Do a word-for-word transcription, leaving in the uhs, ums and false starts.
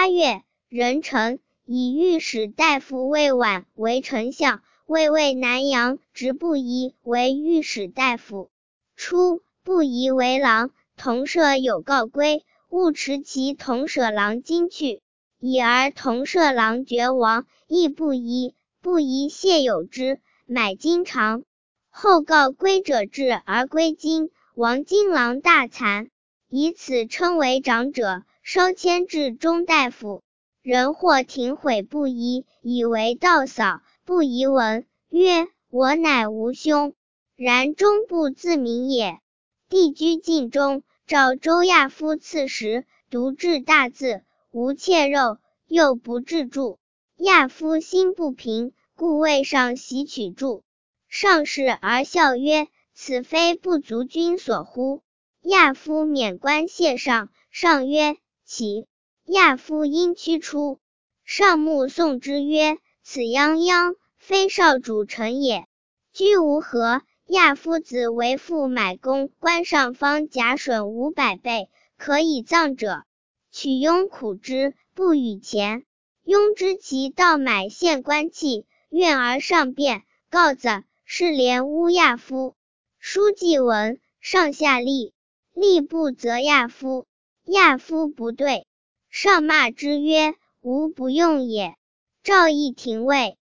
八月，壬辰，以御史大夫魏婉为丞相，魏魏南阳直不疑为御史大夫。初，不疑为郎，同舍有告归，勿持其同舍郎今去，已而同舍郎绝亡，亦不疑，不疑谢有之，买金偿。后告归者至而归金，王金郎大惭，以此称为长者，收迁至中大夫。人或庭悔不疑，以为道扫，不疑闻，曰：我乃无兄，然终不自明也。帝居禁中，召周亚夫刺史，独治大字，无切肉，又不治著。亚夫心不平，故谓上袭取著。上视而笑曰：此非不足君所乎？亚夫免官谢上，上曰：起。亚夫因驱出。上目送之曰：此泱泱，非少主臣也。居无何。亚夫子为父买公官上方甲损五百倍，可以葬者，取雍苦之，不与钱。雍知其盗买献官器，愿而上辩，告子，是连诬亚夫。书记文，上下立，立不责亚夫。亚夫不对，上骂之曰：吾不用也。诏议廷尉。